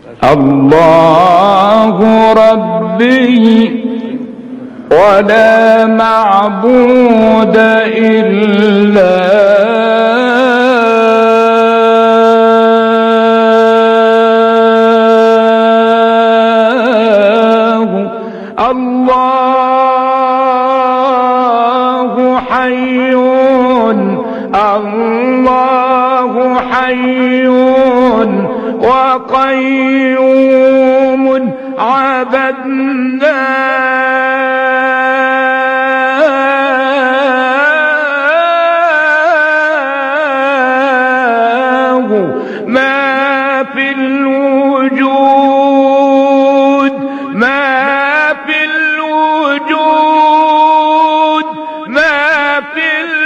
الله ربي ولا معبود إلا هو. الله حي الله حي وقيوم عبدناه ما في الوجود ما في الوجود ما في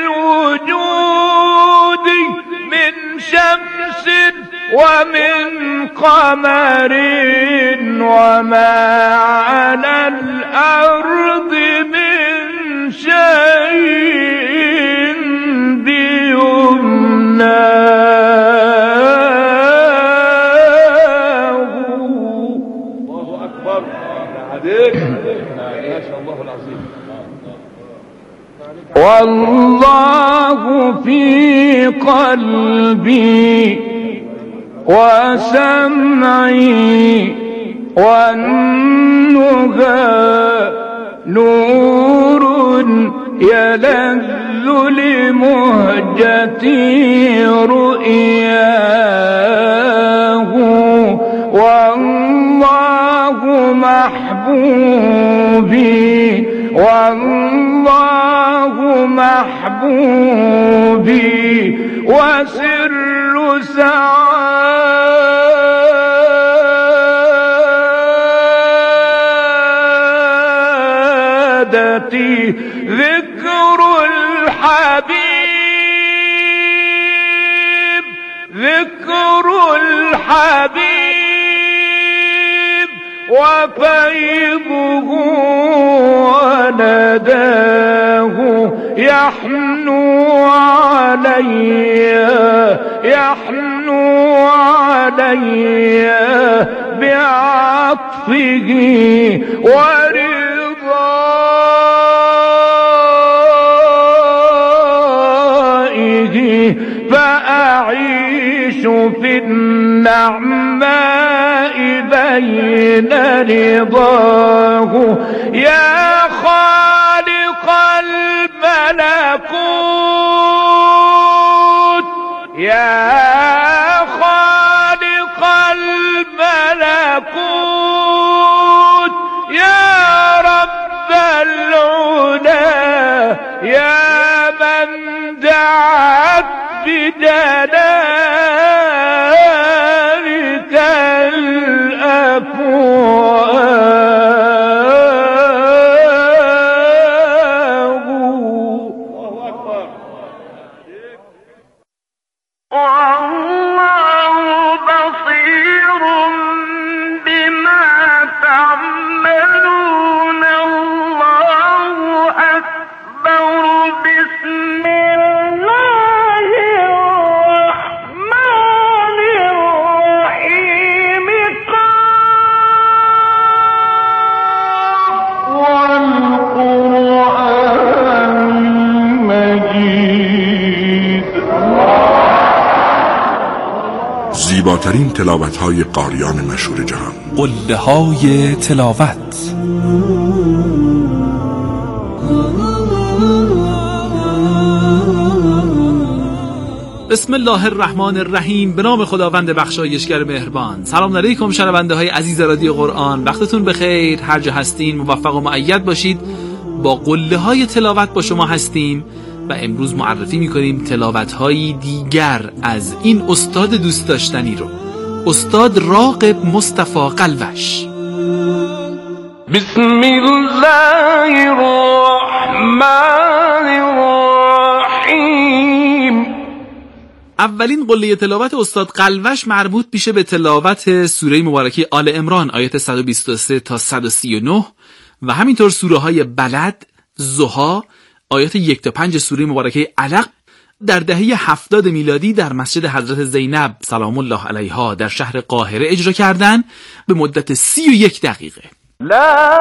الوجود من شمس ومن قمر وما على الأرض من شيء بيمناه. الله أكبر. عليك ما شاء الله العظيم. والله في قلبي وسمعي والنهى نور يلذ لمهجتي رؤياه. والله محبوبي والله محبوبي وسر سعادتي ذكر الحبيب ذكر الحبيب وفيضه ونداه يحنو علي يحنو علي بعطفه ورضائه فأعيش في النعماء بين رضاه. يا خالق الملكوت يا خالق الملكوت يا رب العلا يا من دعت بدلالك الأفواه. الله أكبر. والله بصير بما تعملون. الله أكبر. بسم الله الرحمن الرحيم. والقرآن المجيد. زیباترین تلاوت‌های قاریان مشهور جهان. قله‌های تلاوت. بسم الله الرحمن الرحیم. به نام خداوند بخشایشگر مهربان. سلام علیکم شنونده های عزیز رادیو قرآن، وقتتون بخیر. هر جا هستین موفق و مؤید باشید. با قله های تلاوت با شما هستیم و امروز معرفی میکنیم تلاوت های دیگر از این استاد دوست داشتنی رو، استاد راغب مصطفی قلوش. بسم الله الرحمن الرحیم. اولین قله تلاوت استاد قلوش مربوط میشه به تلاوت سوره مبارکه آل عمران آیات 123 تا 139 و همینطور سوره های بلد، ضحی، آیات 1 تا 5 سوره مبارکه علق در دهه 70 میلادی در مسجد حضرت زینب سلام الله علیها در شهر قاهره اجرا کردن به مدت 31 دقیقه. لا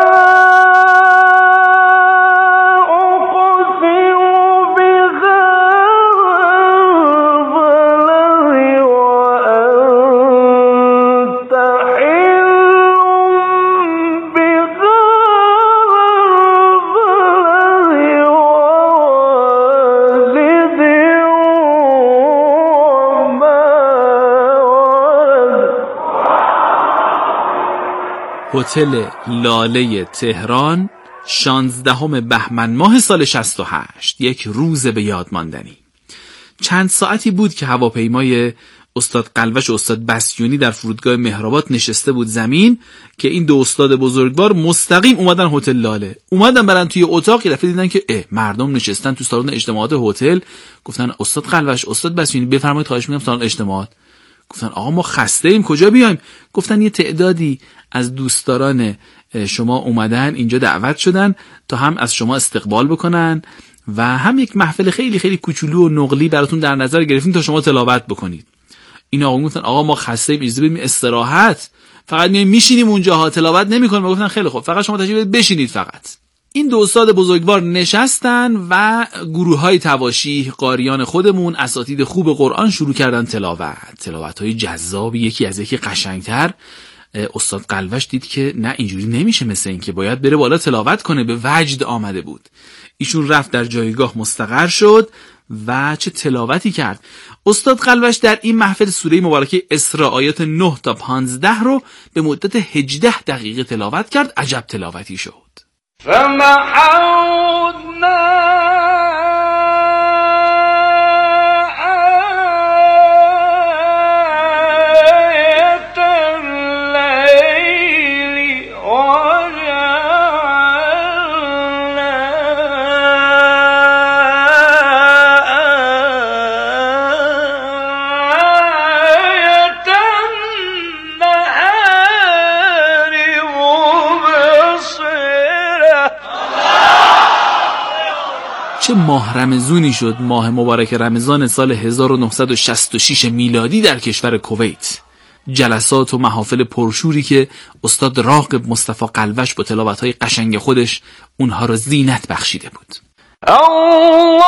هتل لاله تهران 16 بهمن ماه سال 68، یک روز به یاد ماندنی. چند ساعتی بود که هواپیمای استاد قلوش و استاد بسیونی در فرودگاه مهرآباد نشسته بود زمین که این دو استاد بزرگوار مستقیم اومدن هتل لاله. اومدن برن توی اتاقی، رفت دیدن که مردم نشستن تو سالن اجتماعات هتل. گفتن استاد قلوش، استاد بسیونی، بفرمایید خواهش می‌کنم سالن اجتماعات. گفتن آقا ما خسته ایم، کجا بیایم؟ گفتن یه تعدادی از دوستداران شما اومدن اینجا، دعوت شدن تا هم از شما استقبال بکنن و هم یک محفل خیلی خیلی کوچولو و نقلی براتون در نظر گرفتیم تا شما تلاوت بکنید. این آقا گفتن آقا ما خسته ایم، اجازه بدیم استراحت، فقط میایم میشینیم اونجاها، تلاوت نمی‌کنیم. گفتن خیلی خوب، فقط شما تشریف بشینید. فقط این دو استاد بزرگوار نشستن و گروه‌های تواشیح، قاریان خودمون، اساتید خوب قرآن شروع کردن تلاوت‌های جذاب، یکی از یکی قشنگتر. استاد قلوش دید که نه اینجوری نمیشه، مثل این که باید بره بالا تلاوت کنه، به وجد آمده بود. ایشون رفت در جایگاه مستقر شد و چه تلاوتی کرد. استاد قلوش در این محفل سوره مبارکه اسراء آیات 9 تا 15 رو به مدت 18 دقیقه تلاوت کرد. عجب تلاوتی شد. چه ماه رمضونی شد، ماه مبارک رمضان سال 1966 میلادی در کشور کویت. جلسات و محافل پرشوری که استاد راغب مصطفی قلوش با تلاوت‌های قشنگ خودش اونها را زینت بخشیده بود. الله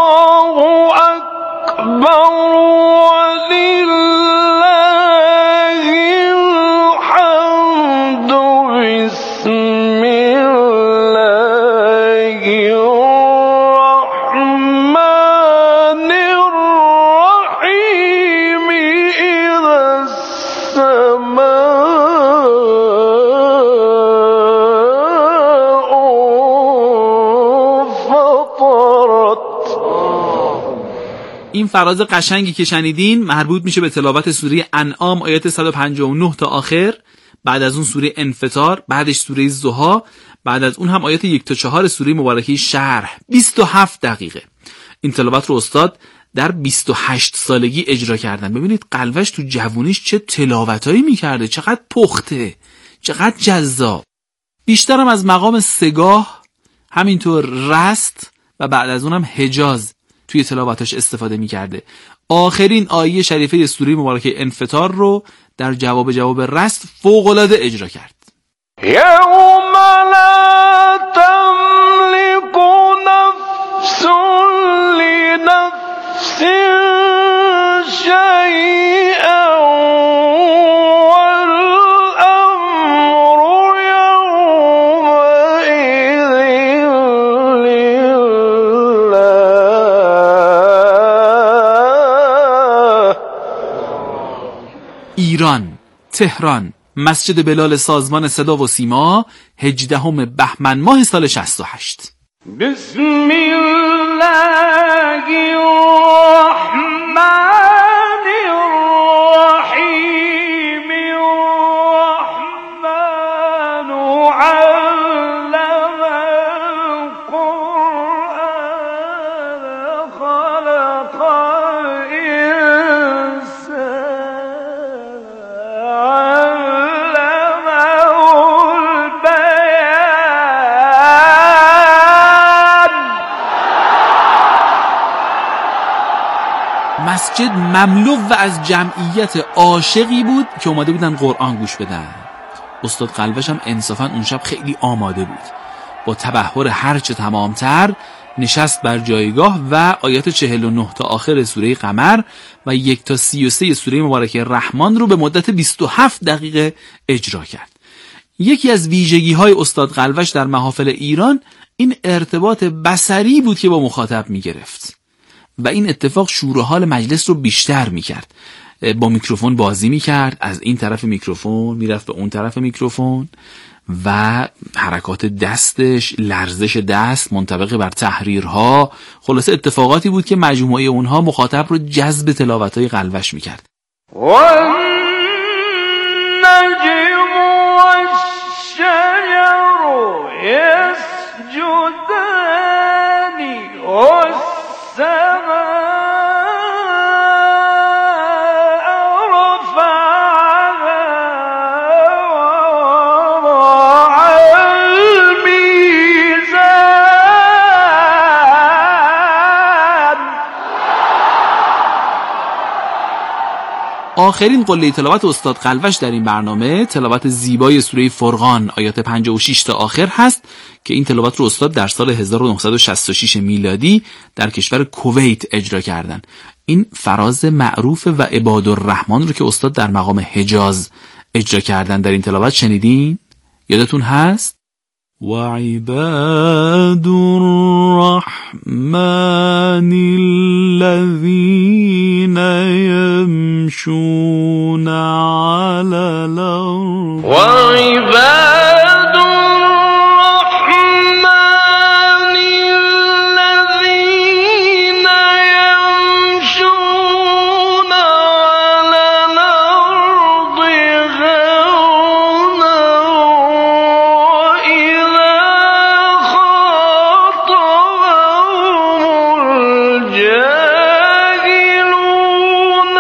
اکبر این فراز قشنگی که شنیدین مربوط میشه به تلاوت سوره انعام آیات 159 تا آخر، بعد از اون سوره انفطار، بعدش سوره ضحی، بعد از اون هم آیات 1 تا 4 سوره مبارکه شرح. 27 دقیقه. این تلاوت رو استاد در 28 سالگی اجرا کردن. ببینید قلوش تو جوونیش چه تلاوتایی میکرده، چقدر پخته، چقدر جذاب. بیشترم از مقام سگاه، همینطور رست و بعد از اونم حجاز توی تلاوتش استفاده می‌کرده. آخرین آیه شریفه سوره مبارکه انفطار رو در جواب رست فوق‌العاده اجرا کرد. یوم لا تملک نفس لنفس شیئا ایران، تهران، مسجد بلال سازمان صدا و سیما، 18 بهمن ماه سال 68. بسم الله الرحمن الرحیم الرحمن علم القرآن خلق مسجد مملو و از جمعیت عاشقی بود که اومده بودن قرآن گوش بدن. استاد قلوش هم انصافا اون شب خیلی آماده بود. با تبحر هرچه تمامتر نشست بر جایگاه و آیات 49 تا آخر سوره قمر و 1 تا 33 سوره مبارکه رحمان رو به مدت 27 دقیقه اجرا کرد. یکی از ویژگی‌های استاد قلوش در محافل ایران این ارتباط بصری بود که با مخاطب می‌گرفت و این اتفاق شور و حال مجلس رو بیشتر می‌کرد. با میکروفون بازی می‌کرد، از این طرف میکروفون میرفت به اون طرف میکروفون و حرکات دستش، لرزش دست منطبق بر تحریرها، خلاصه اتفاقاتی بود که مجموعه اونها مخاطب رو جذب تلاوت‌های قلوش می‌کرد. والنجم والشجر يسجدان والسماء رفعها ووضع الميزان. آخرین قله تلاوت استاد قلوش در این برنامه تلاوت زیبای سوره فرقان آیات 56 تا آخر هست که این تلاوت رو استاد در سال 1966 میلادی در کشور کویت اجرا کردن. این فراز معروف و عبادالرحمن رو که استاد در مقام حجاز اجرا کردن در این تلاوت شنیدین؟ یادتون هست؟ وعباد الرحمن الذين يمشون على الأرض وعباد الرحمن الذين يمشون على الأرض هونا وإذا خاطبهم الجاهلون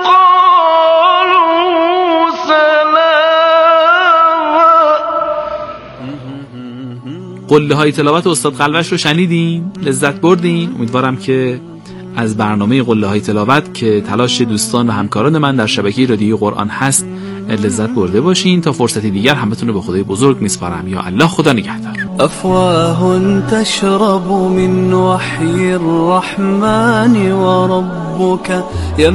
قالوا سلاما. قله های تلاوت استاد قلوش رو شنیدین؟ لذت بردین؟ امیدوارم که از برنامه قله های تلاوت که تلاش دوستان و همکاران من در شبکه رادیوی قرآن هست لذت برده باشین. تا فرصتی دیگر همتون رو به خدای بزرگ میسپارم. یا الله، خدا نگهدار. أفواه تشرب من وحي الرحمن وربك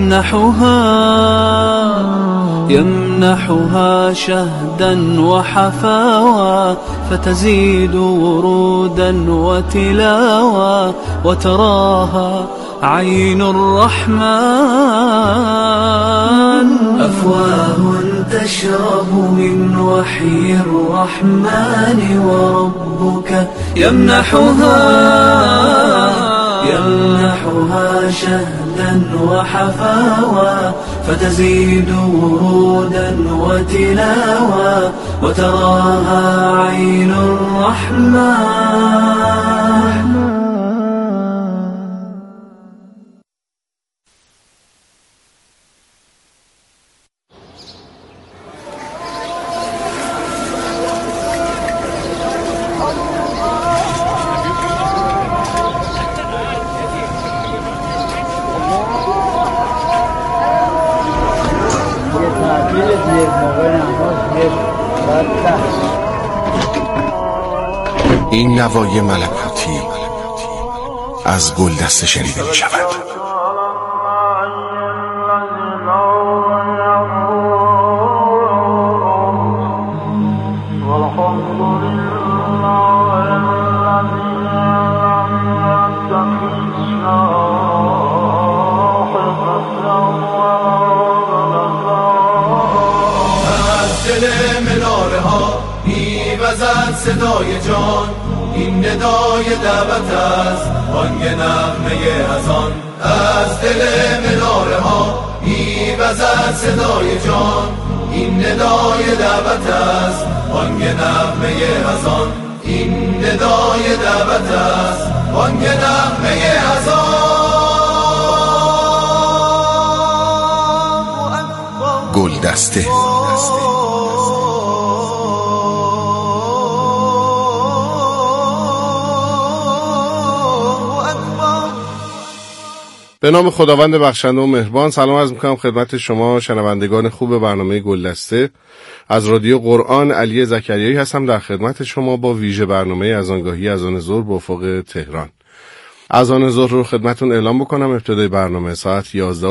يمنحها شهدا وحفاوى فتزيد ورودا وتلاوى وتراها عين الرحمن. أفواه تشرب من وحي الرحمن وربك يمنحها شهدا وحفاوى فتزيد ورودا وتلاوى وتراها عين الرحمن. این نوای ملکوتی از گلدسته شنیده می شود. صدای جان این ندای دعوت است، بانگ نغمه اذان از دل مناره ها میوزد صدای جان این ندای دعوت است، بانگ نغمه اذان این ندای دعوت است، بانگ نغمه اذان. گلدسته به نام خداوند بخشنده و مهربان. سلام عرض میکنم خدمت شما شنوندگان خوب برنامه گلدسته. از رادیو قرآن علی زکریایی هستم در خدمت شما با ویژه برنامه اذانگاهی اذان ظهر به افق تهران. اذان ظهر رو خدمتون اعلام بکنم. ابتدای برنامه ساعت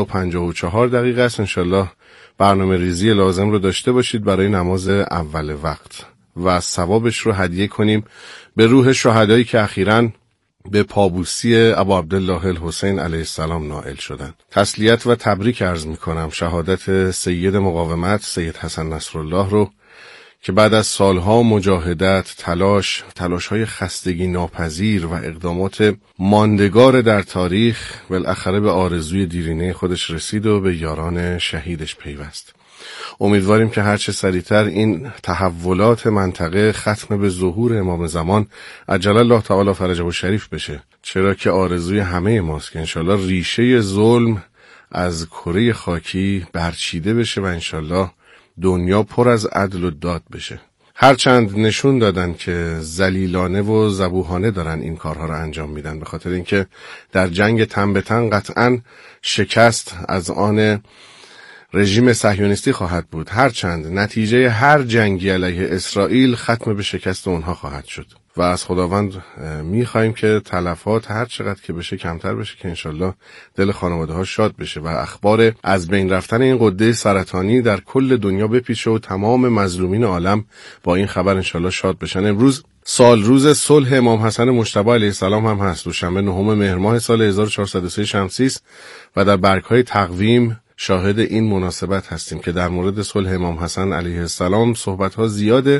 11:54 است. انشالله برنامه ریزی لازم رو داشته باشید برای نماز اول وقت و ثوابش رو هدیه کنیم به روح شهدایی که اخیراً به پابوسی ابا عبدالله الحسین علیه السلام نائل شدند. تسلیت و تبریک عرض میکنم شهادت سید مقاومت سید حسن نصرالله رو که بعد از سالها مجاهدت، تلاش‌های خستگی ناپذیر و اقدامات ماندگار در تاریخ بالاخره به آرزوی دیرینه خودش رسید و به یاران شهیدش پیوست. امیدواریم که هرچه سریعتر این تحولات منطقه ختم به ظهور امام زمان عجل الله تعالی فرجه و شریف بشه، چرا که آرزوی همه ماست که انشالله ریشه ظلم از کره خاکی برچیده بشه و انشالله دنیا پر از عدل و داد بشه. هرچند نشون دادن که ذلیلانه و ذبوحانه دارن این کارها رو انجام میدن، به خاطر اینکه در جنگ تن به تن قطعاً شکست از آن رژیم صهیونیستی خواهد بود، هرچند نتیجه هر جنگی علیه اسرائیل ختم به شکست اونها خواهد شد و از خداوند میخوایم که تلفات هر چقدر که بشه کمتر بشه که انشالله دل خانواده ها شاد بشه و اخبار از بین رفتن این غده سرطانی در کل دنیا بپیچه و تمام مظلومین عالم با این خبر انشالله شاد بشن. امروز سال روز صلح امام حسن مجتبی علیه السلام هم هست، دوشنبه 9 مهر ماه سال 1403 شمسی است و در برگ‌های تقویم شاهد این مناسبت هستیم که در مورد صلح امام حسن علیه السلام صحبت‌ها زیاده.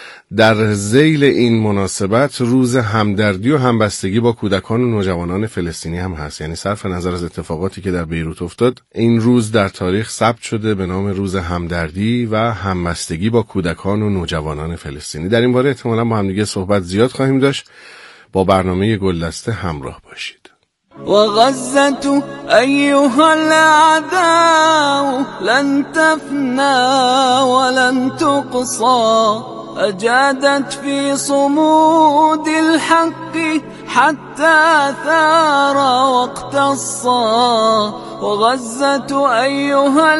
در ذیل این مناسبت روز همدردی و همبستگی با کودکان و نوجوانان فلسطینی هم هست، یعنی صرف نظر از اتفاقاتی که در بیروت افتاد این روز در تاریخ ثبت شده به نام روز همدردی و همبستگی با کودکان و نوجوانان فلسطینی. در این باره احتمالاً با هم دیگه صحبت زیاد خواهیم داشت. با برنامه گلدسته همراه باشید. وغزة أيها الأعداء لن تفنى ولن تقصى أجادت في صمود الحق حتى ثار واقتصى وغزة أيها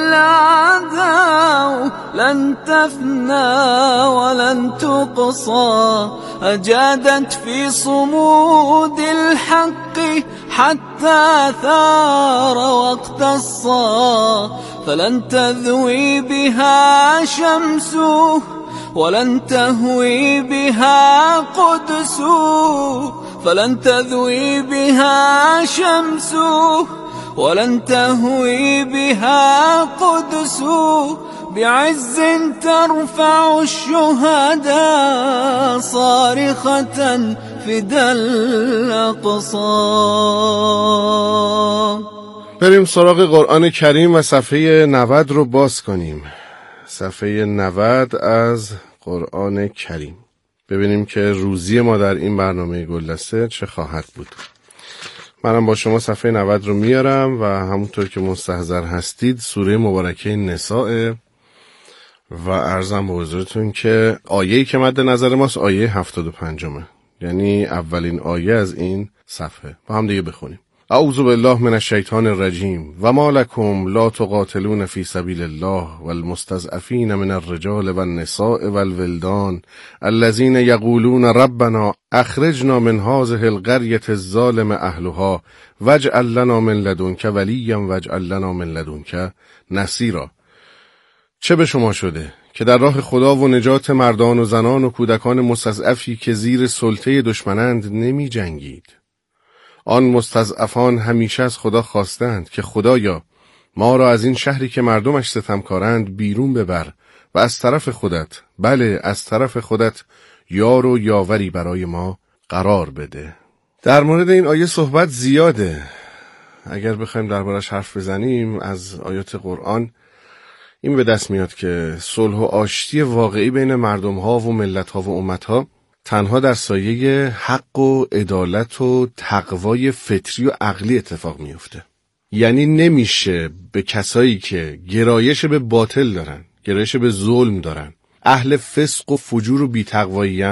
الأعداء لن تفنى ولن تقصى أجادت في صمود الحق حتى ثار واقتصى فلن تذوي بها شمس ولن تهوي بها قدس فلن تذوي بها شمس ولن تهوي بها قدس بعز ترفع الشهداء صارخة فدا الأقصى. بریم سراغ قرآن کریم و صفحه 90 رو باز کنیم. صفحه 90 از قرآن کریم. ببینیم که روزی ما در این برنامه گلدسته چه خواهد بود. منم با شما صفحه 90 رو میارم و همونطور که مستحضر هستید سوره مبارکه نساء و عرضم به حضورتون که آیه‌ای که مد نظر ماست آیه 75، یعنی اولین آیه از این صفحه. با هم دیگه بخونیم. اعوذ بالله من الشیطان الرجیم و ما لکم لا تقاتلون فی سبیل الله والمستضعفین من الرجال والنساء والولدان الذین یقولون ربنا اخرجنا من هذه القرية الظالم اهلها واجعل لنا من لدنک ولیا واجعل لنا من لدنک نصیرا. چه به شما شده که در راه خدا و نجات مردان و زنان و کودکان مستضعفی که زیر سلطه دشمنند نمی جنگید؟ آن مستضعفان همیشه از خدا خواستند که خدایا ما را از این شهری که مردمش ستمکارند بیرون ببر و از طرف خودت، بله از طرف خودت، یار و یاوری برای ما قرار بده. در مورد این آیه صحبت زیاده. اگر بخوایم دربارش حرف بزنیم از آیات قرآن این به دست میاد که صلح و آشتی واقعی بین مردم ها و ملت ها و امت ها تنها در سایه حق و عدالت و تقوای فطری و عقلی اتفاق میفته. یعنی نمیشه به کسایی که گرایش به باطل دارن، گرایش به ظلم دارن، اهل فسق و فجور و بی‌تقوایی‌اند،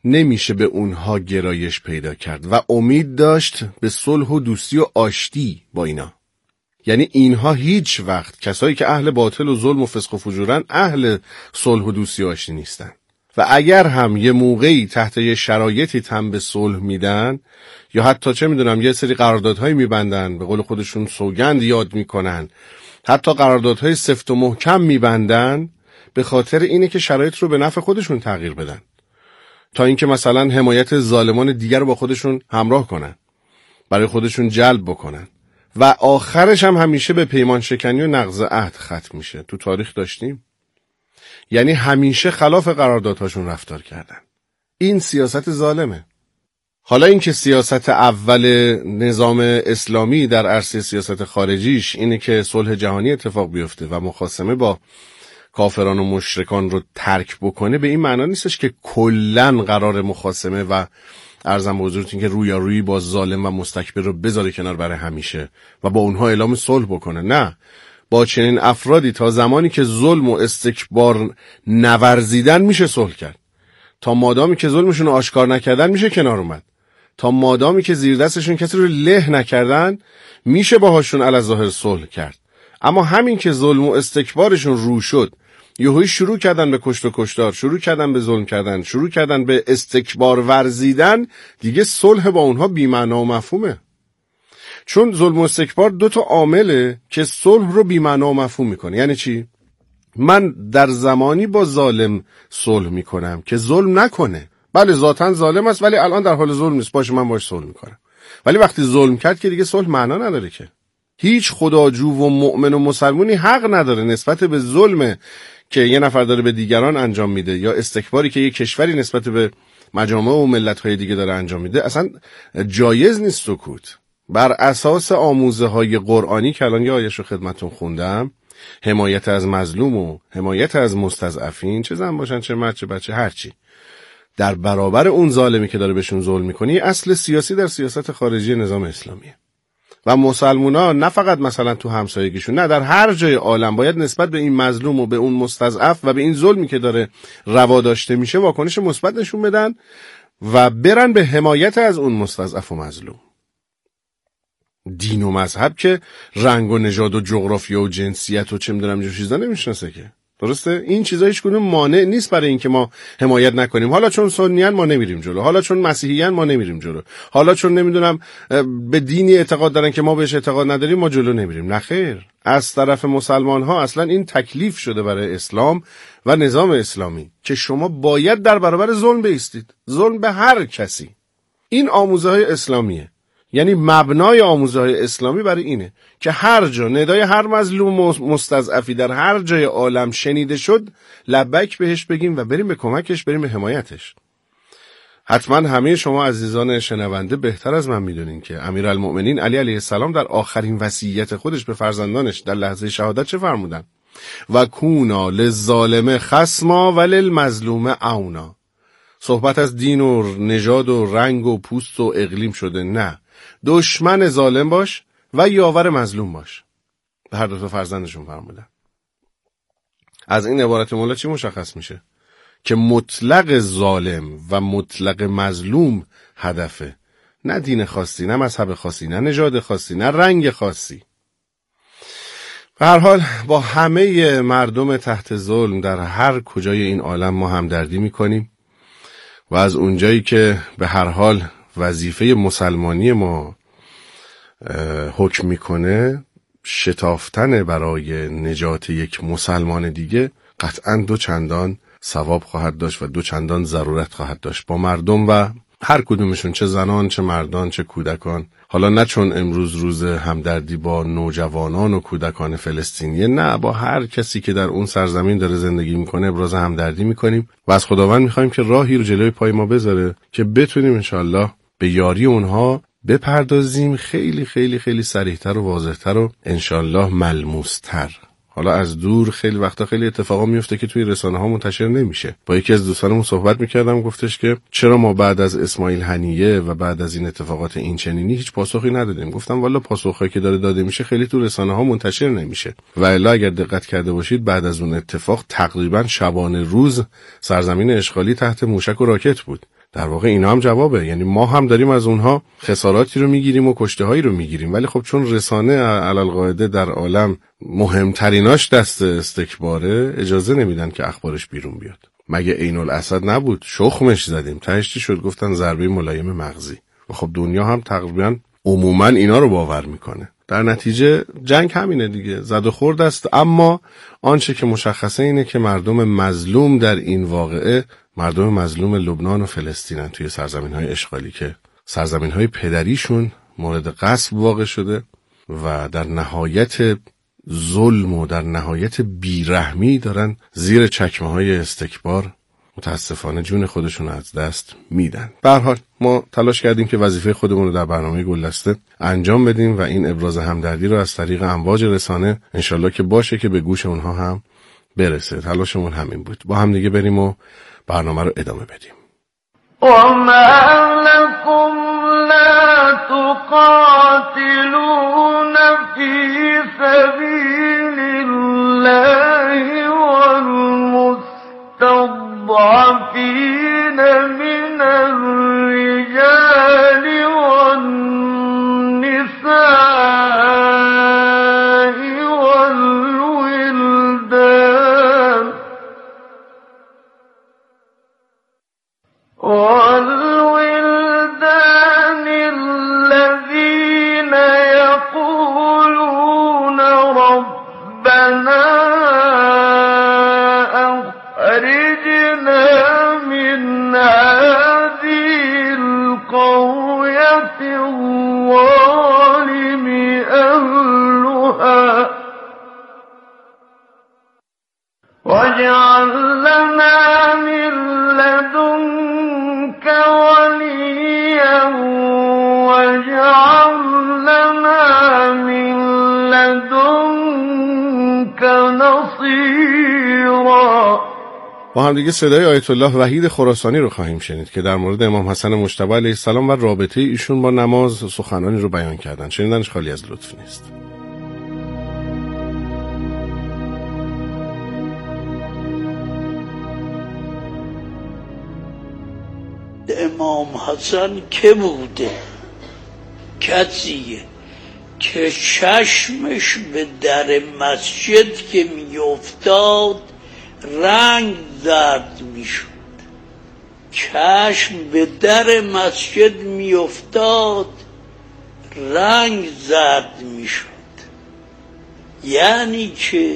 نمیشه به اونها گرایش پیدا کرد و امید داشت به صلح و دوستی و آشتی با اینا. یعنی اینها هیچ وقت، کسایی که اهل باطل و ظلم و فسق و فجورن، اهل صلح و دوستی و آشتی نیستن. و اگر هم یه موقعی تحت یه شرایطی تن به صلح میدن یا حتی چه میدونم یه سری قراردادهایی میبندن، به قول خودشون سوگند یاد میکنن، حتی قراردادهای سفت و محکم میبندن، به خاطر اینه که شرایط رو به نفع خودشون تغییر بدن، تا اینکه مثلا حمایت ظالمان دیگر رو با خودشون همراه کنن، برای خودشون جلب بکنن و آخرش هم همیشه به پیمان شکنی و نقض عهد ختم میشه. تو تاریخ داشتیم، یعنی همیشه خلاف قراردادهاشون رفتار کردن. این سیاست ظالمه. حالا این که سیاست اول نظام اسلامی در عرصه سیاست خارجیش اینه که صلح جهانی اتفاق بیفته و مخاصمه با کافران و مشرکان رو ترک بکنه، به این معنا نیستش که کلن قرار مخاصمه و عرضم به حضورتون که رویارویی با ظالم و مستکبر رو بذاره کنار برای همیشه و با اونها اعلام صلح بکنه. نه، با چنین افرادی تا زمانی که ظلم و استکبار نورزیدن میشه صلح کرد. تا مادامی که ظلمشون رو آشکار نکردن میشه کنار اومد. تا مادامی که زیر دستشون کسی رو له نکردن میشه باهاشون علی‌الظاهر صلح کرد. اما همین که ظلم و استکبارشون رو شد، یهویی شروع کردن به کشت و کشتار، شروع کردن به ظلم کردن، شروع کردن به استکبار ورزیدن، دیگه صلح با اونها بی‌معنا و مفهومه. چون ظلم و استکبار دو تا عامله که صلح رو بی‌معنا و مفهوم میکنه. یعنی چی؟ من در زمانی با ظالم صلح میکنم که ظلم نکنه. بله ذاتاً ظالم است ولی الان در حال ظلم نیست، باشه من باش صلح میکنم. ولی وقتی ظلم کرد که دیگه صلح معنا نداره که. هیچ خداجو و مؤمن و مسلمانی حق نداره نسبت به ظلم که یه نفر داره به دیگران انجام میده یا استکباری که یه کشوری نسبت به مجامع و ملت‌های دیگه داره انجام میده، اصلا جایز نیست سکوت. بر اساس آموزه های قرآنی که الان یه آیه‌اش رو خدمتتون خوندم، حمایت از مظلوم و حمایت از مستضعفین، چه زن باشن چه مرد چه بچه هرچی، در برابر اون ظالمی که داره بهشون ظلم میکنه، اصل سیاسی در سیاست خارجی نظام اسلامیه. و مسلمانان نه فقط مثلا تو همسایگیشون، نه، در هر جای عالم باید نسبت به این مظلوم و به اون مستضعف و به این ظلمی که داره روا داشته میشه واکنش مثبت نشون بدن و برن به حمایت از اون مستضعف و مظلوم. دین و مذهب که رنگ و نژاد و جغرافیا و جنسیت و چه میدونم اینجور چیزا نمیشناسه که. درسته؟ این چیزا هیچ کدوم مانع نیست برای اینکه ما حمایت نکنیم. حالا چون سنیان ما نمیریم جلو، حالا چون مسیحیان ما نمیریم جلو، حالا چون نمیدونم به دینی اعتقاد دارن که ما بهش اعتقاد نداریم ما جلو نمیریم. نخیر، از طرف مسلمان ها اصلا این تکلیف شده برای اسلام و نظام اسلامی که شما باید در برابر ظلم بایستید، ظلم به هر کسی. این آموزه های اسلامیه. یعنی مبنای آموزه‌های اسلامی برای اینه که هر جا ندای هر مظلوم و مستضعفی در هر جای عالم شنیده شد لبیک بهش بگیم و بریم به کمکش، بریم به حمایتش. حتما همه شما عزیزان شنونده بهتر از من میدونین که امیرالمؤمنین علی علیه السلام در آخرین وصیت خودش به فرزندانش در لحظه شهادت چه فرمودن؟ و کونا للظالم خصما وللمظلوم عونا. صحبت از دین و نژاد و رنگ و پوست و اقلیم شده، نه، دشمن ظالم باش و یاور مظلوم باش. به هر دو تا فرزندشون فرمودن. از این عبارت مولا چی مشخص میشه؟ که مطلق ظالم و مطلق مظلوم هدفه، نه دین خاصی، نه مذهب خاصی، نه نژاد خاصی، نه رنگ خاصی. به هر حال با همه مردم تحت ظلم در هر کجای این عالم ما همدردی میکنیم و از اونجایی که به هر حال وظیفه مسلمانی ما حکم میکنه شتافتن برای نجات یک مسلمان دیگه قطعاً دو چندان ثواب خواهد داشت و دو چندان ضرورت خواهد داشت با مردم و هر کدومشون، چه زنان چه مردان چه کودکان. حالا نه چون امروز روز همدردی با نوجوانان و کودکان فلسطینیه، نه، با هر کسی که در اون سرزمین داره زندگی میکنه ابراز همدردی میکنیم و از خداوند میخوایم که راهی رو جلوی پای ما بذاره که بتونیم انشالله به یاری اونها بپردازیم، خیلی خیلی خیلی صریح‌تر و واضح‌تر و انشالله ملموس‌تر. حالا از دور خیلی وقتا خیلی اتفاقا میفته که توی رسانه ها منتشر نمیشه. با یکی از دوستانمون صحبت میکردم، گفتش که چرا ما بعد از اسماعیل هنیه و بعد از این اتفاقات این چنینی هیچ پاسخی ندادیم. گفتم والا پاسخی که داره داده میشه خیلی تو رسانه ها منتشر نمیشه و الا اگر دقت کرده باشید بعد از اون اتفاق تقریبا شبانه روز سرزمین اشغالی تحت موشک و راکت بود. در واقع اینا هم جوابه. یعنی ما هم داریم از اونها خساراتی رو میگیریم و کشته هایی رو میگیریم، ولی خب چون رسانه علالقاعده در عالم مهمتریناش دست استکباره، اجازه نمیدن که اخبارش بیرون بیاد. مگه عین الاسد نبود؟ شخمش زدیم، تهش چی شد؟ گفتن ضربه ملایم مغزی. و خب دنیا هم تقریبا عموما اینا رو باور میکنه. در نتیجه جنگ همینه دیگه، زد و خورد است. اما آنچه که مشخصه اینه که مردم مظلوم در این واقعه مردم مظلوم لبنان و فلسطینن، توی سرزمین‌های اشغالی که سرزمین‌های پدریشون مورد غصب واقع شده و در نهایت ظلم و در نهایت بیرحمی دارن زیر چکمه‌های استکبار متاسفانه جون خودشون از دست میدن. به هر حال ما تلاش کردیم که وظیفه خودمون رو در برنامه گلدسته انجام بدیم و این ابراز همدردی رو از طریق امواج رسانه انشالله که باشه که به گوش اونها هم برسه. تلاشمون همین بود. با هم دیگه بریم و برنامه رو ادامه بدیم. وما لكم لا تقاتلون في سبيل الله والمستضعفين من الرجال والنساء والولدان الذين يقولون ربنا أخرجنا من هذه القرية الظالم أهلها واجعل لنا من لدنك وليا واجعل لنا من لدنك نصيرا. با هم دیگه صدای آیت الله وحید خراسانی رو خواهیم شنید که در مورد امام حسن مجتبی علیه السلام و رابطه ایشون با نماز سخنانی رو بیان کردن. شنیدنش خالی از لطف نیست. امام حسن که بوده؟ کسیه که چشمش به در مسجد که می افتاد رنگ زرد می شد. چشم به در مسجد می افتاد رنگ زرد می شد. یعنی که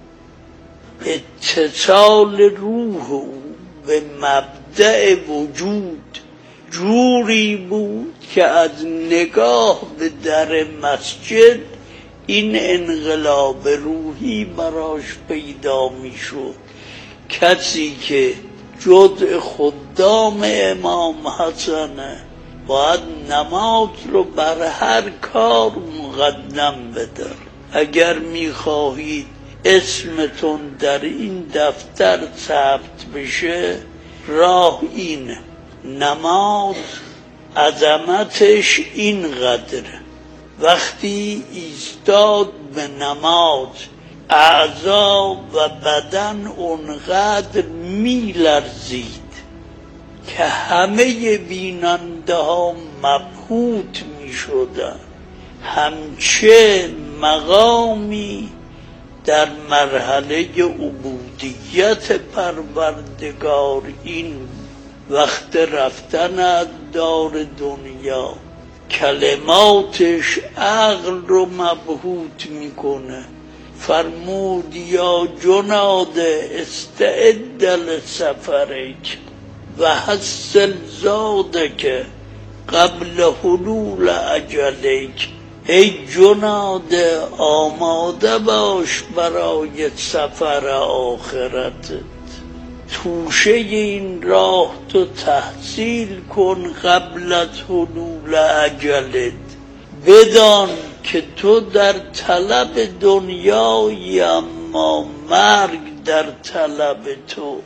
اتصال روح او به مبدأ وجود جوری بود که از نگاه به در مسجد این انقلاب روحی براش پیدا می شد. کسی که جزء خدام امام حسنه باید نماز رو بر هر کار مقدم بدار. اگر می خواهید اسمتون در این دفتر ثبت بشه راه اینه. نماز عظمتش اینقدره، وقتی ایستاد به نماز اعضا و بدن اونقدر میلرزید که همه بیننده ها مبهوت میشدن. همچه مقامی در مرحله عبودیت پروردگار این وقت رفتن از دار دنیا کلماتش عقل رو مبهوت میکنه. فرمود یا جناد استعد لسفرک و حسن زادک قبل حلول اجلک. ای جناد آماده باش برای سفر آخرتت. توشه این راه تو تحصیل کن قبل از حلول اجلت. بدان که تو در طلب دنیایی اما مرگ در طلب تو.